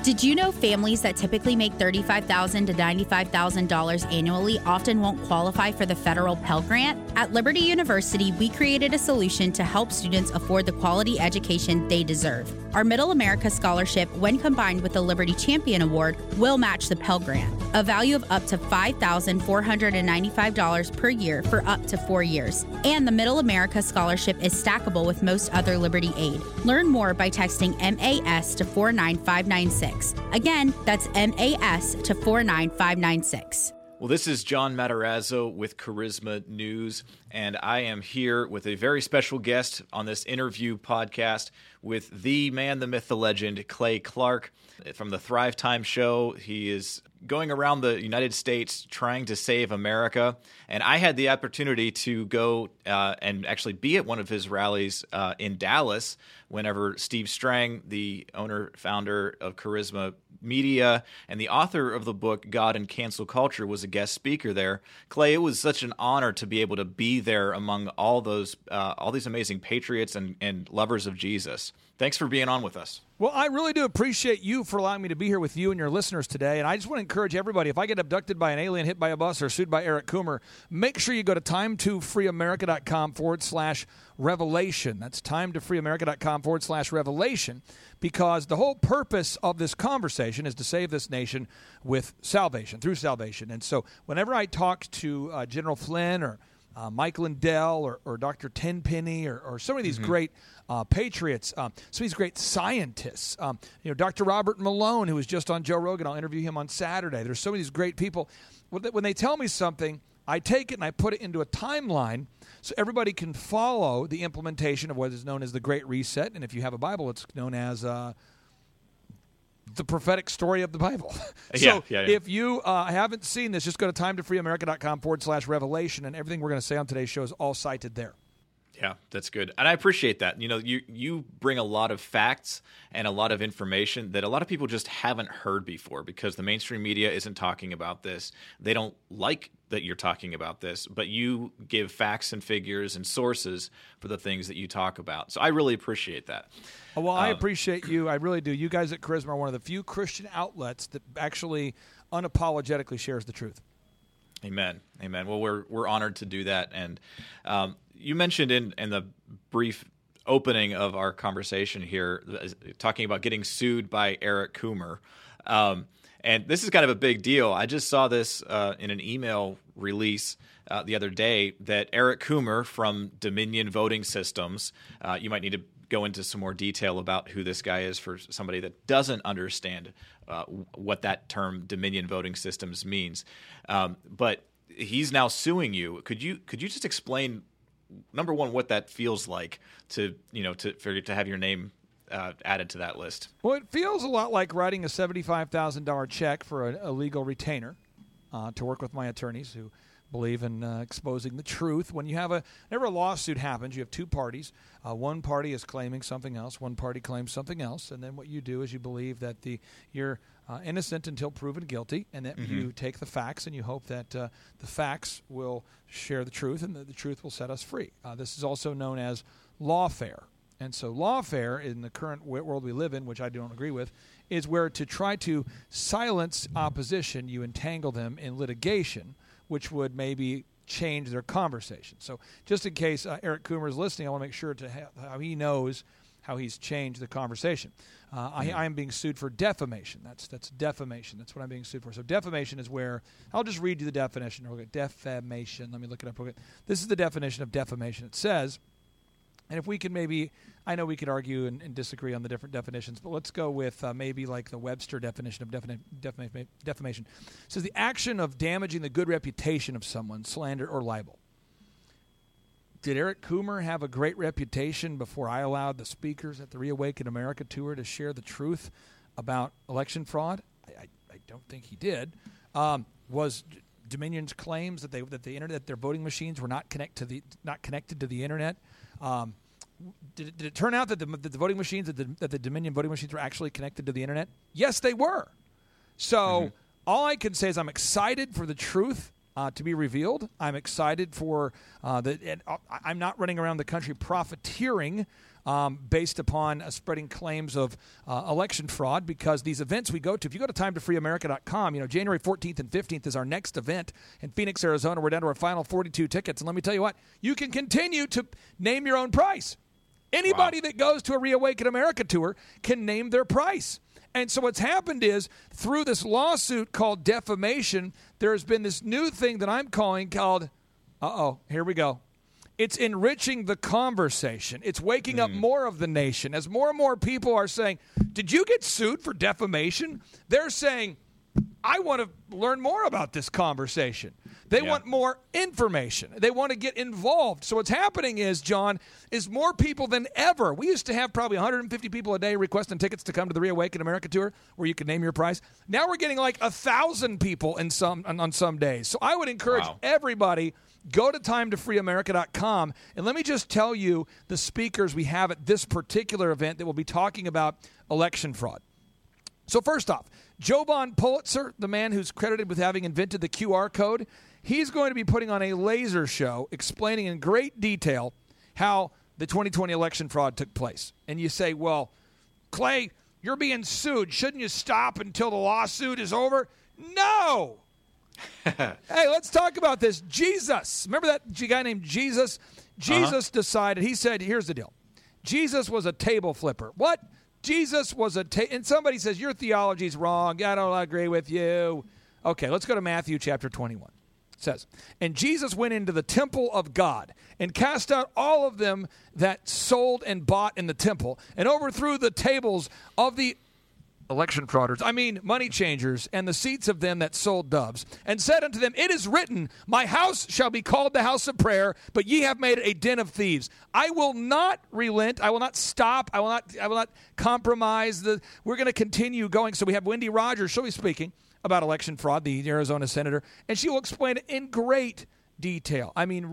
Did you know families that typically make $35,000 to $95,000 annually often won't qualify for the federal Pell Grant? At Liberty University, we created a solution to help students afford the quality education they deserve. Our Middle America Scholarship, when combined with the Liberty Champion Award, will match the Pell Grant, a value of up to $5,495 per year for up to 4 years. And the Middle America Scholarship is stackable with most other Liberty aid. Learn more by texting MAS to 49596. Again, that's MAS to 49596. Well, this is John Matarazzo with Charisma News, and I am here with a very special guest on this interview podcast with the man, the myth, the legend, Clay Clark from the Thrive Time Show. He is going around the United States trying to save America, and I had the opportunity to go and actually be at one of his rallies in Dallas whenever Steve Strang, the owner, founder of Charisma Media, and the author of the book God and Cancel Culture, was a guest speaker there. Clay, it was such an honor to be able to be there among all these amazing patriots and lovers of Jesus. Thanks for being on with us. Well, I really do appreciate you for allowing me to be here with you and your listeners today. And I just want to encourage everybody, if I get abducted by an alien, hit by a bus, or sued by Eric Coomer, make sure you go to timetofreeamerica.com/revelation. That's timetofreeamerica.com/revelation, because the whole purpose of this conversation is to save this nation with salvation, through salvation. And so whenever I talk to General Flynn or Mike Lindell or Dr. Tenpenny or some of these great patriots, some of these great scientists, Dr. Robert Malone, who was just on Joe Rogan. I'll interview him on Saturday. There's so many of these great people. When they tell me something, I take it and I put it into a timeline so everybody can follow the implementation of what is known as the Great Reset. And if you have a Bible, it's known as the prophetic story of the Bible. So if you haven't seen this, just go to timetofreeamerica.com/revelation, and everything we're going to say on today's show is all cited there. Yeah, that's good. And I appreciate that. You bring a lot of facts and a lot of information that a lot of people just haven't heard before, because the mainstream media isn't talking about this. They don't like that you're talking about this, but you give facts and figures and sources for the things that you talk about. So I really appreciate that. Well, I appreciate you. I really do. You guys at Charisma are one of the few Christian outlets that actually unapologetically shares the truth. Amen. Amen. Well, we're honored to do that. And you mentioned in the brief opening of our conversation here, talking about getting sued by Eric Coomer. And this is kind of a big deal. I just saw this in an email release the other day that Eric Coomer from Dominion Voting Systems, you might need to go into some more detail about who this guy is for somebody that doesn't understand what that term Dominion Voting Systems means. But he's now suing you. Could you just explain, number one, what that feels like to have your name added to that list? Well, it feels a lot like writing a $75,000 check for a legal retainer to work with my attorneys who believe in exposing the truth. Whenever a lawsuit happens, you have two parties. One party is claiming something else. One party claims something else. And then what you do is you believe that you're innocent until proven guilty, and that you take the facts and you hope that the facts will share the truth and that the truth will set us free. This is also known as lawfare. And so lawfare, in the current world we live in, which I don't agree with, is where to try to silence opposition, you entangle them in litigation, which would maybe change their conversation. So just in case Eric Coomer is listening, I want to make sure how he knows how he's changed the conversation. I am being sued for defamation. That's defamation. That's what I'm being sued for. So defamation is where, I'll just read you the definition. Defamation. Let me look it up. This is the definition of defamation. It says, and if we can I know we could argue and disagree on the different definitions, but let's go with maybe like the Webster definition of defamation. It says the action of damaging the good reputation of someone, slander or libel. Did Eric Coomer have a great reputation before I allowed the speakers at the Reawaken America tour to share the truth about election fraud? I don't think he did. Was Dominion's claims that the internet, their voting machines were not connected to the internet? Did it turn out that the voting machines, that the Dominion voting machines were actually connected to the internet? Yes, they were. So all I can say is I'm excited for the truth to be revealed. I'm excited for I'm not running around the country profiteering based upon spreading claims of election fraud, because these events we go to, if you go to timetofreeamerica.com, January 14th and 15th is our next event in Phoenix, Arizona. We're down to our final 42 tickets. And let me tell you what, you can continue to name your own price. Anybody that goes to a Reawaken America tour can name their price. And so what's happened is, through this lawsuit called defamation, there's been this new thing that I'm calling called, here we go. It's enriching the conversation. It's waking up more of the nation. As more and more people are saying, did you get sued for defamation? They're saying, I want to learn more about this conversation. They want more information. They want to get involved. So what's happening is, John, is more people than ever. We used to have probably 150 people a day requesting tickets to come to the Reawaken America tour, where you could name your price. Now we're getting like 1,000 people on some days. So I would encourage everybody, go to timetofreeamerica.com, and let me just tell you the speakers we have at this particular event that will be talking about election fraud. So first off, Jovan Pulitzer, the man who's credited with having invented the QR code, he's going to be putting on a laser show explaining in great detail how the 2020 election fraud took place. And you say, well, Clay, you're being sued. Shouldn't you stop until the lawsuit is over? No! Hey, let's talk about this. Jesus. Remember that guy named Jesus? Jesus decided, he said, here's the deal. Jesus was a table flipper. What? Jesus was and somebody says, your theology's wrong. I don't agree with you. Okay, let's go to Matthew chapter 21. It says, and Jesus went into the temple of God and cast out all of them that sold and bought in the temple, and overthrew the tables of the election frauders, money changers, and the seats of them that sold doves, and said unto them, it is written, my house shall be called the house of prayer, but ye have made it a den of thieves. I will not relent. I will not stop. I will not compromise. We're going to continue going. So we have Wendy Rogers. She'll be speaking about election fraud, the Arizona senator, and she will explain it in great detail.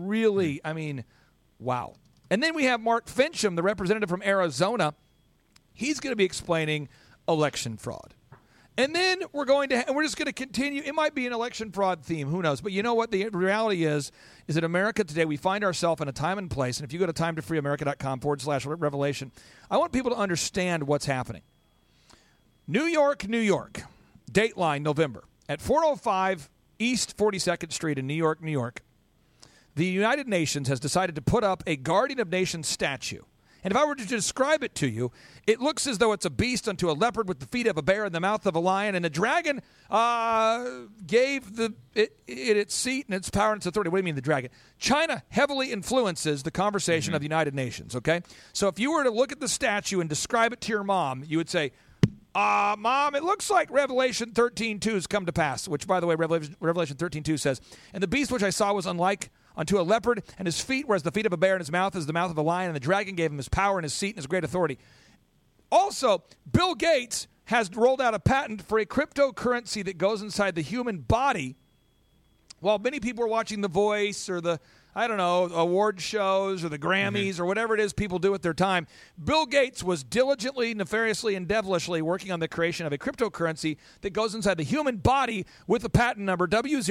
Wow. And then we have Mark Fincham, the representative from Arizona. He's going to be explaining election fraud. And then we're just going to continue. It might be an election fraud theme. Who knows? But you know what? The reality is that America today, we find ourselves in a time and place. And if you go to timetofreeamerica.com/revelation, I want people to understand what's happening. New York. Dateline, November. At 405 East 42nd Street in New York. The United Nations has decided to put up a Guardian of Nations statue. And if I were to describe it to you, it looks as though it's a beast unto a leopard with the feet of a bear and the mouth of a lion. And the dragon gave it its seat and its power and its authority. What do you mean, the dragon? China heavily influences the conversation of the United Nations, okay? So if you were to look at the statue and describe it to your mom, you would say, Mom, it looks like Revelation 13:2 has come to pass, which, by the way, Revelation 13:2 says, and the beast which I saw was unlike unto a leopard, and his feet were as the feet of a bear, and his mouth as the mouth of a lion, and the dragon gave him his power and his seat and his great authority. Also, Bill Gates has rolled out a patent for a cryptocurrency that goes inside the human body. While many people are watching The Voice or the, award shows or the Grammys or whatever it is people do with their time, Bill Gates was diligently, nefariously, and devilishly working on the creation of a cryptocurrency that goes inside the human body with the patent number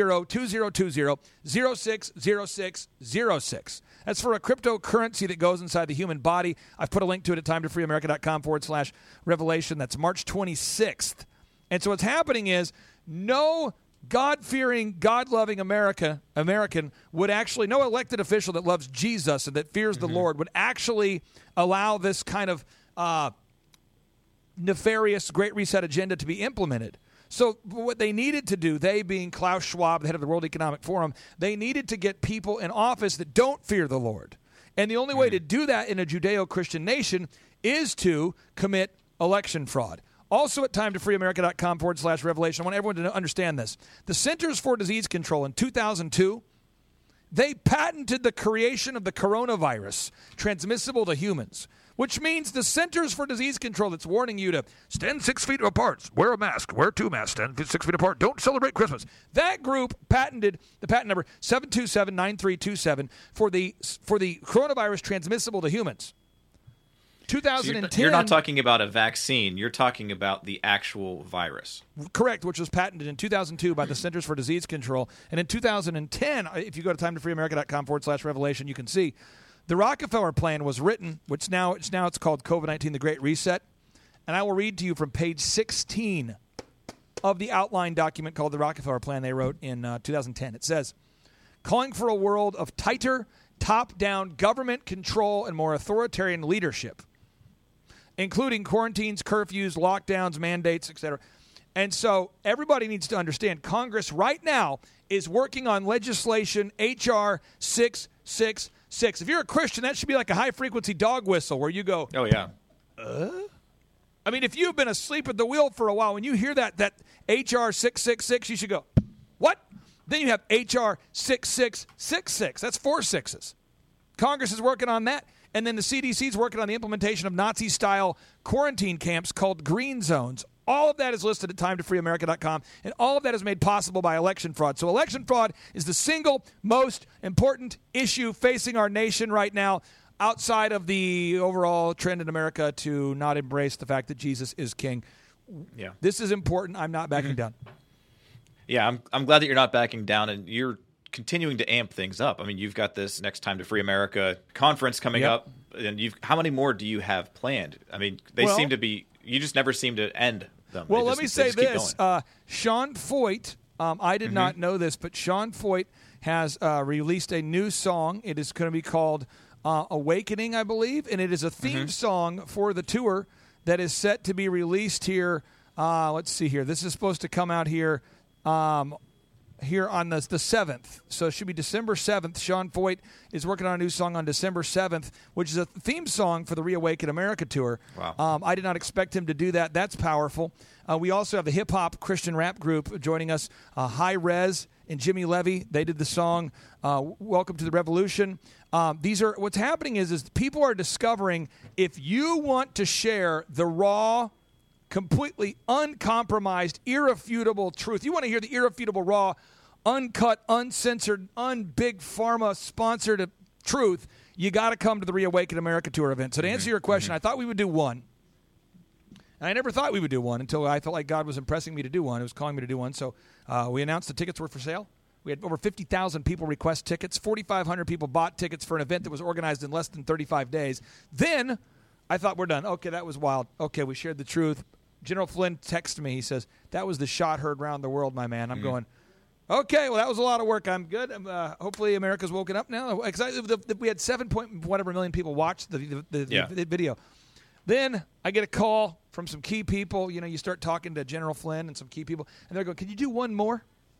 W02020060606. That's for a cryptocurrency that goes inside the human body. I've put a link to it at timetofreeamerica.com/revelation. That's March 26th. And so what's happening is no God-fearing, God-loving American would actually, no elected official that loves Jesus and that fears the Lord would actually allow this kind of nefarious Great Reset agenda to be implemented. So what they needed to do, they being Klaus Schwab, the head of the World Economic Forum, they needed to get people in office that don't fear the Lord. And the only way to do that in a Judeo-Christian nation is to commit election fraud. Also at timetofreeamerica.com/revelation, I want everyone to understand this. The Centers for Disease Control in 2002, they patented the creation of the coronavirus transmissible to humans, which means the Centers for Disease Control that's warning you to stand 6 feet apart, wear a mask, wear 2 masks, stand 6 feet apart, don't celebrate Christmas. That group patented the patent number 7279327 for the coronavirus transmissible to humans. 2010. So you're not talking about a vaccine. You're talking about the actual virus. Correct, which was patented in 2002 by the Centers for Disease Control. And in 2010, if you go to timetofreeamerica.com/revelation, you can see The Rockefeller Plan was written, which now it's called COVID-19, the Great Reset. And I will read to you from page 16 of the outline document called the Rockefeller Plan they wrote in 2010. It says, calling for a world of tighter, top-down government control and more authoritarian leadership, including quarantines, curfews, lockdowns, mandates, etc. And so everybody needs to understand Congress right now is working on legislation H.R. 666. If you're a Christian, that should be like a high-frequency dog whistle where you go, Oh, yeah. I mean, if you've been asleep at the wheel for a while, when you hear that H.R. 666, you should go, what? Then you have H.R. 6666. That's 4 sixes. Congress is working on that. And then the CDC is working on the implementation of Nazi-style quarantine camps called green zones. All of that is listed at timetofreeamerica.com, and all of that is made possible by election fraud. So election fraud is the single most important issue facing our nation right now, outside of the overall trend in America to not embrace the fact that Jesus is king. Yeah. This is important. I'm not backing down. Yeah, I'm glad that you're not backing down, and you're continuing to amp things up. I mean, you've got this Next Time to Free America conference coming up, and how many more do you have planned? I mean, they seem to be – you just never seem to end them. Well, let me say this. Sean Foyt, I did not know this, but Sean Foyt has released a new song. It is going to be called Awakening, I believe, and it is a theme song for the tour that is set to be released here. Let's see here. This is supposed to come out here here on the 7th. So it should be December 7th. Sean Foyt is working on a new song on December 7th, which is a theme song for the Reawaken America tour. Wow. I did not expect him to do that. That's powerful. We also have the hip-hop Christian rap group joining us, High Res and Jimmy Levy. They did the song Welcome to the Revolution. What's happening is people are discovering if you want to share the raw, completely uncompromised, irrefutable truth. You want to hear the irrefutable, raw, uncut, uncensored, un-big pharma-sponsored truth, you got to come to the Reawaken America Tour event. So to answer your question, I thought we would do one. And I never thought we would do one until I felt like God was impressing me to do one. It was calling me to do one. So we announced the tickets were for sale. We had over 50,000 people request tickets. 4,500 people bought tickets for an event that was organized in less than 35 days. Then I thought, we're done. Okay, that was wild. Okay, we shared the truth. General Flynn texted me. He says, that was the shot heard around the world, my man. I'm going, okay, well, that was a lot of work. I'm good. Hopefully America's woken up now. We had 7 point whatever million people watch the video. Then I get a call from some key people. You know, you start talking to General Flynn and some key people, and they're going, can you do one more?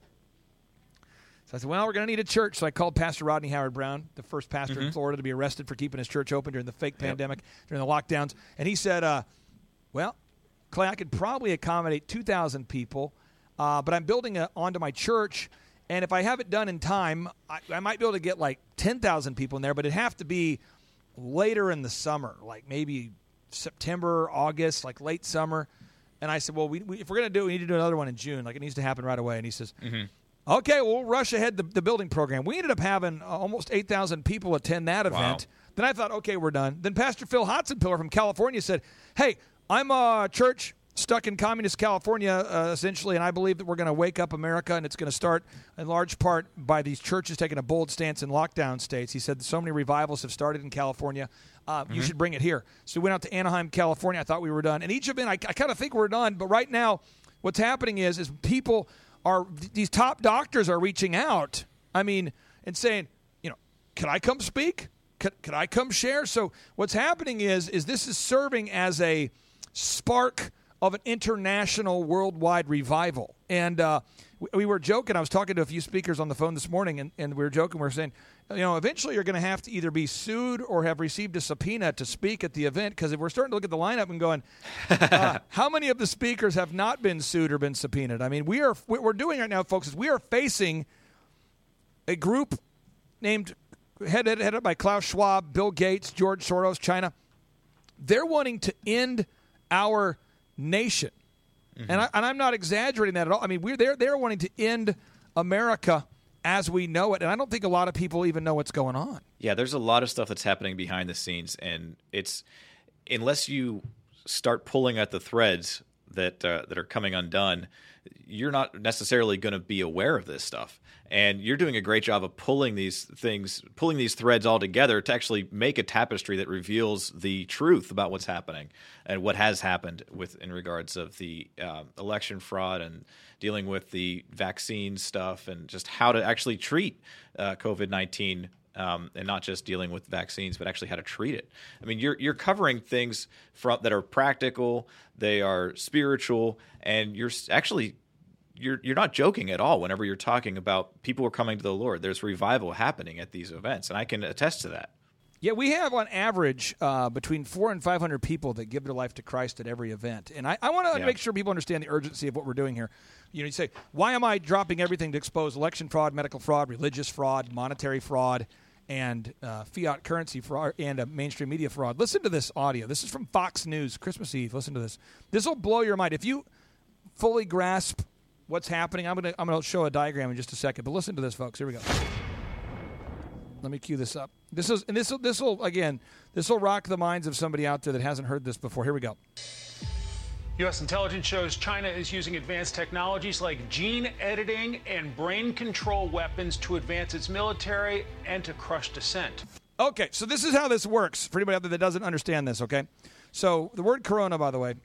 So I said, well, we're going to need a church. So I called Pastor Rodney Howard-Browne, the first pastor in Florida to be arrested for keeping his church open during the fake pandemic, during the lockdowns. And he said, well, Clay, I could probably accommodate 2,000 people, but I'm building onto my church, and if I have it done in time, I might be able to get like 10,000 people in there, but it'd have to be later in the summer, like maybe September, August, like late summer. And I said, well, if we're going to do it, we need to do another one in June. Like, it needs to happen right away. And he says, okay, well, we'll rush ahead the building program. We ended up having almost 8,000 people attend that event. Then I thought, okay, we're done. Then Pastor Phil Hotzenpiller from California said, hey, I'm a church stuck in communist California, essentially, and I believe that we're going to wake up America, and it's going to start in large part by these churches taking a bold stance in lockdown states. He said so many revivals have started in California. You should bring it here. So we went out to Anaheim, California. I thought we were done. And each event, I kind of think we're done, but right now what's happening is people are – these top doctors are reaching out, and saying, could I come speak? Could I come share? So what's happening is this is serving as a spark of an international worldwide revival. And we were joking. I was talking to a few speakers on the phone this morning, and we were joking. We were saying, eventually you're going to have to either be sued or have received a subpoena to speak at the event, because if we're starting to look at the lineup and going, how many of the speakers have not been sued or been subpoenaed? I mean, what we're doing right now, folks, is we are facing a group named headed up by Klaus Schwab, Bill Gates, George Soros, China. They're wanting to end our nation. And I'm not exaggerating that at all. I mean, they're wanting to end America as we know it, and I don't think a lot of people even know what's going on. Yeah, there's a lot of stuff that's happening behind the scenes, and it's unless you start pulling at the threads, that are coming undone, you're not necessarily going to be aware of this stuff. And you're doing a great job of pulling these threads all together to actually make a tapestry that reveals the truth about what's happening and what has happened in regards of the election fraud and dealing with the vaccine stuff and just how to actually treat COVID-19. And not just dealing with vaccines, but actually how to treat it. I mean, you're covering things that are practical, they are spiritual, and you're not joking at all whenever you're talking about people are coming to the Lord. There's revival happening at these events, and I can attest to that. Yeah, we have on average between 400 and 500 people that give their life to Christ at every event. And I want to make sure people understand the urgency of what we're doing here. You say, why am I dropping everything to expose election fraud, medical fraud, religious fraud, monetary fraud, and fiat currency fraud and mainstream media fraud? Listen to this audio. This is from Fox News, Christmas Eve. Listen to this. This will blow your mind. If you fully grasp what's happening, I'm gonna show a diagram in just a second. But listen to this, folks. Here we go. Let me cue this up. This will rock the minds of somebody out there that hasn't heard this before. Here we go. U.S. intelligence shows China is using advanced technologies like gene editing and brain control weapons to advance its military and to crush dissent. Okay, so this is how this works for anybody out there that doesn't understand this, okay? So the word corona, by the way,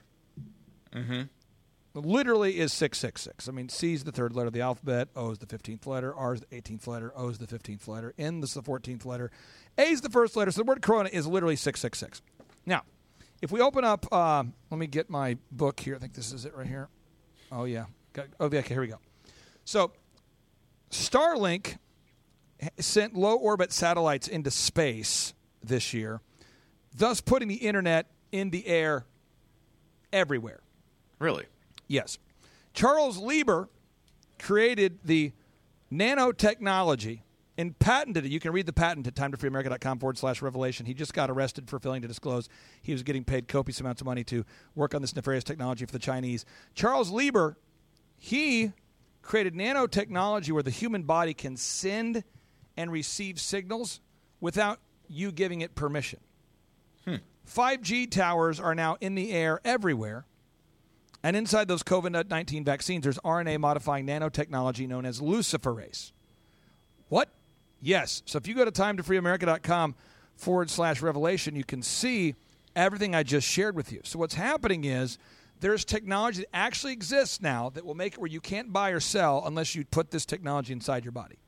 literally is 666. I mean, C is the third letter of the alphabet, O is the 15th letter, R is the 18th letter, O is the 15th letter, N is the 14th letter, A is the first letter. So the word corona is literally 666. Now, if we open up, let me get my book here. I think this is it right here. Oh, yeah. Okay, here we go. So Starlink sent low-orbit satellites into space this year, thus putting the internet in the air everywhere. Really? Yes. Charles Lieber created the nanotechnology and patented it. You can read the patent at timetofreeamerica.com/revelation. He just got arrested for failing to disclose he was getting paid copious amounts of money to work on this nefarious technology for the Chinese. Charles Lieber, he created nanotechnology where the human body can send and receive signals without you giving it permission. 5G towers are now in the air everywhere. And inside those COVID-19 vaccines, there's RNA-modifying nanotechnology known as luciferase. What? Yes. So if you go to timetofreeamerica.com/revelation, you can see everything I just shared with you. So what's happening is there's technology that actually exists now that will make it where you can't buy or sell unless you put this technology inside your body.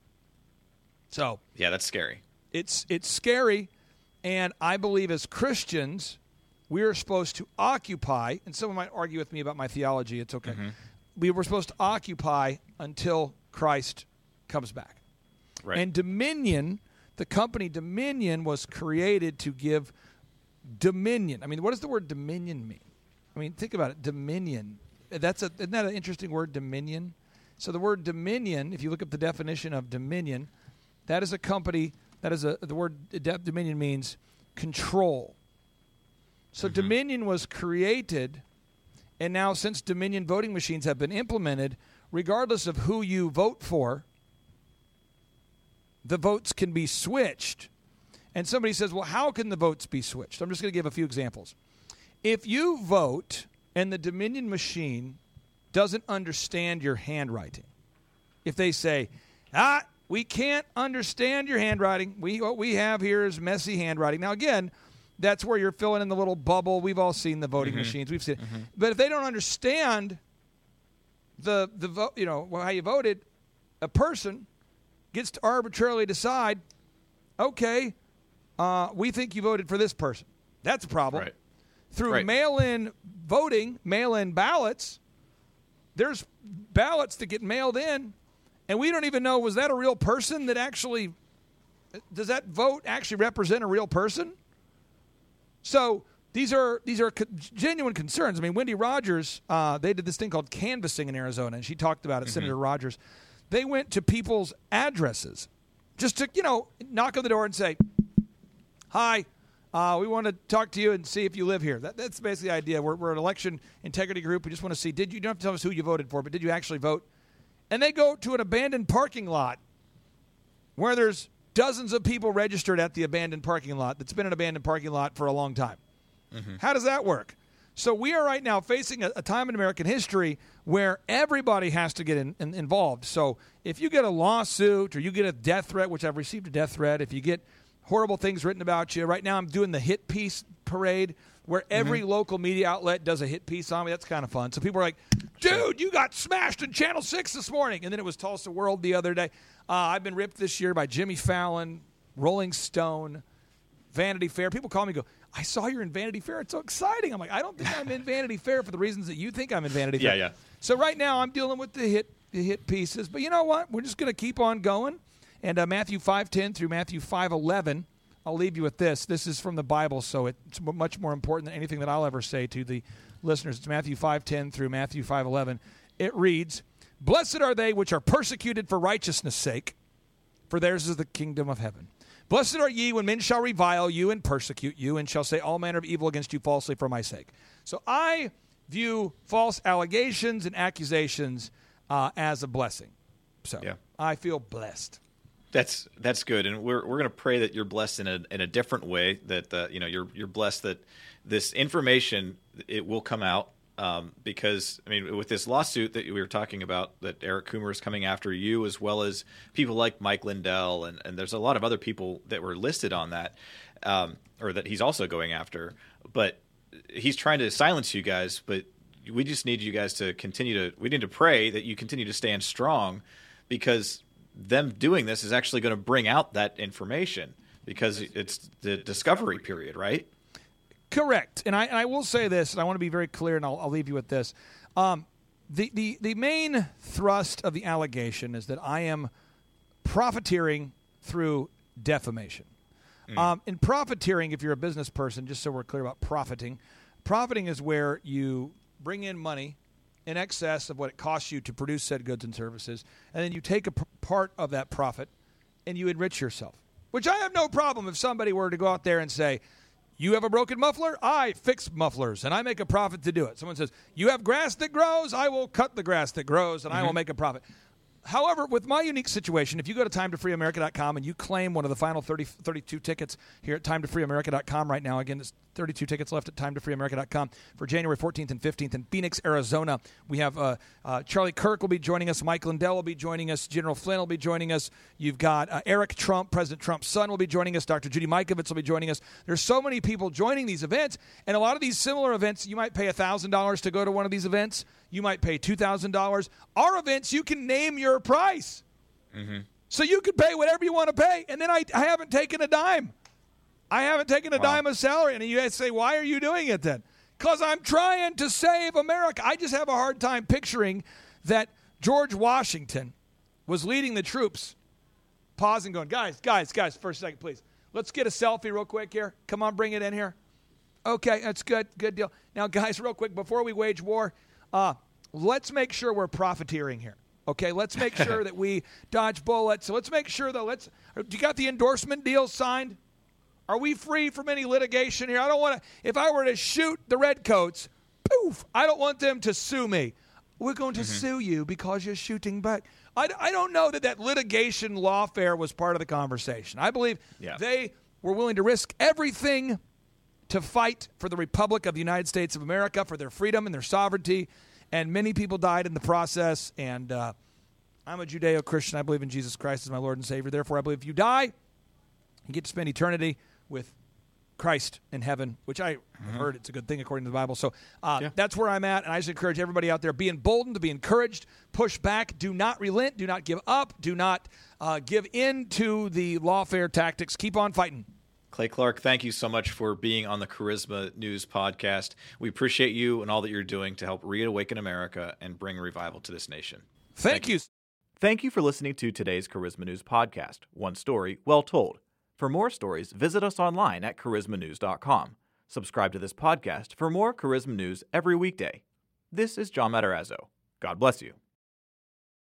So yeah, that's scary. It's scary, and I believe as Christians, we are supposed to occupy, and someone might argue with me about my theology. It's okay. We were supposed to occupy until Christ comes back. Right. And Dominion, the company Dominion, was created to give dominion. I mean, what does the word dominion mean? I mean, think about it. Dominion. Isn't that an interesting word, dominion? So the word dominion, if you look up the definition of dominion, that is a company, the word dominion means control. So Dominion was created, and now since Dominion voting machines have been implemented, regardless of who you vote for, the votes can be switched. And somebody says, well, how can the votes be switched? I'm just going to give a few examples. If you vote and the Dominion machine doesn't understand your handwriting, if they say, we can't understand your handwriting, what we have here is messy handwriting. Now, again, that's where you're filling in the little bubble. We've all seen the voting machines. We've seen it. But if they don't understand the vote, how you voted, a person gets to arbitrarily decide, okay, we think you voted for this person. That's a problem. Right. Through mail-in voting, mail-in ballots, there's ballots that get mailed in, and we don't even know, was that a real person that actually, does that vote actually represent a real person? So these are genuine concerns. I mean, Wendy Rogers, they did this thing called canvassing in Arizona, and she talked about it, Senator Rogers. They went to people's addresses just to, knock on the door and say, hi, we want to talk to you and see if you live here. That's basically the idea. We're an election integrity group. We just want to see, you don't have to tell us who you voted for, but did you actually vote? And they go to an abandoned parking lot where there's dozens of people registered at the abandoned parking lot that's been an abandoned parking lot for a long time. How does that work? So we are right now facing a time in American history where everybody has to get involved. So if you get a lawsuit or you get a death threat, which I've received a death threat, if you get horrible things written about you, right now I'm doing the hit piece parade where every local media outlet does a hit piece on me. That's kind of fun. So people are like, dude, you got smashed in Channel 6 this morning. And then it was Tulsa World the other day. I've been ripped this year by Jimmy Fallon, Rolling Stone, Vanity Fair. People call me and go, I saw you're in Vanity Fair. It's so exciting. I'm like, I don't think I'm in Vanity Fair for the reasons that you think I'm in Vanity Fair. Yeah. So right now I'm dealing with the hit pieces. But you know what? We're just going to keep on going. And Matthew 5:10 through Matthew 5:11, I'll leave you with this. This is from the Bible, so it's much more important than anything that I'll ever say to the listeners. It's Matthew 5:10 through Matthew 5:11. It reads, Blessed are they which are persecuted for righteousness' sake, for theirs is the kingdom of heaven. Blessed are ye when men shall revile you and persecute you, and shall say all manner of evil against you falsely for my sake. So I view false allegations and accusations as a blessing. So I feel blessed. That's good, and we're going to pray that you're blessed in a different way. That you're blessed that this information it will come out. Because, I mean, with this lawsuit that we were talking about, that Eric Coomer is coming after you, as well as people like Mike Lindell, and there's a lot of other people that were listed on that, or that he's also going after. But he's trying to silence you guys, but we just need you guys to we need to pray that you continue to stand strong, because them doing this is actually going to bring out that information, because it's the discovery period, right? Correct. And I will say this, and I want to be very clear, and I'll leave you with this. The main thrust of the allegation is that I am profiteering through defamation. In profiteering, if you're a business person, just so we're clear about profiting is where you bring in money in excess of what it costs you to produce said goods and services, and then you take a part of that profit and you enrich yourself, which I have no problem if somebody were to go out there and say, you have a broken muffler? I fix mufflers, and I make a profit to do it. Someone says, you have grass that grows? I will cut the grass that grows, and I will make a profit. However, with my unique situation, if you go to timetofreeamerica.com and you claim one of the final 32 tickets here at timetofreeamerica.com right now, again, there's 32 tickets left at timetofreeamerica.com for January 14th and 15th in Phoenix, Arizona. We have Charlie Kirk will be joining us. Mike Lindell will be joining us. General Flynn will be joining us. You've got Eric Trump, President Trump's son, will be joining us. Dr. Judy Mikovits will be joining us. There's so many people joining these events, and a lot of these similar events, you might pay $1,000 to go to one of these events. You might pay $2,000. Our events, you can name your price. So you can pay whatever you want to pay. And then I haven't taken a dime. I haven't taken a dime of salary. And you guys say, why are you doing it then? Because I'm trying to save America. I just have a hard time picturing that George Washington was leading the troops, pausing, going, guys, for a second, please. Let's get a selfie real quick here. Come on, bring it in here. Okay, that's good. Good deal. Now, guys, real quick, before we wage war, let's make sure we're profiteering here. Okay, let's make sure that we dodge bullets. So let's make sure that you got the endorsement deal signed? Are we free from any litigation here? I don't want to, if I were to shoot the Redcoats, poof, I don't want them to sue me. We're going to sue you because you're shooting back. I don't know that litigation lawfare was part of the conversation. I believe they were willing to risk everything to fight for the Republic of the United States of America, for their freedom and their sovereignty, and many people died in the process, and I'm a Judeo-Christian. I believe in Jesus Christ as my Lord and Savior. Therefore, I believe if you die, you get to spend eternity with Christ in heaven, which I heard it's a good thing according to the Bible. So that's where I'm at, and I just encourage everybody out there, be emboldened, to be encouraged, push back, do not relent, do not give up, do not give in to the lawfare tactics. Keep on fighting. Clay Clark, thank you so much for being on the Charisma News podcast. We appreciate you and all that you're doing to help reawaken America and bring revival to this nation. Thank you. Thank you for listening to today's Charisma News podcast. One story, well told. For more stories, visit us online at charismanews.com. Subscribe to this podcast for more Charisma News every weekday. This is John Matarazzo. God bless you.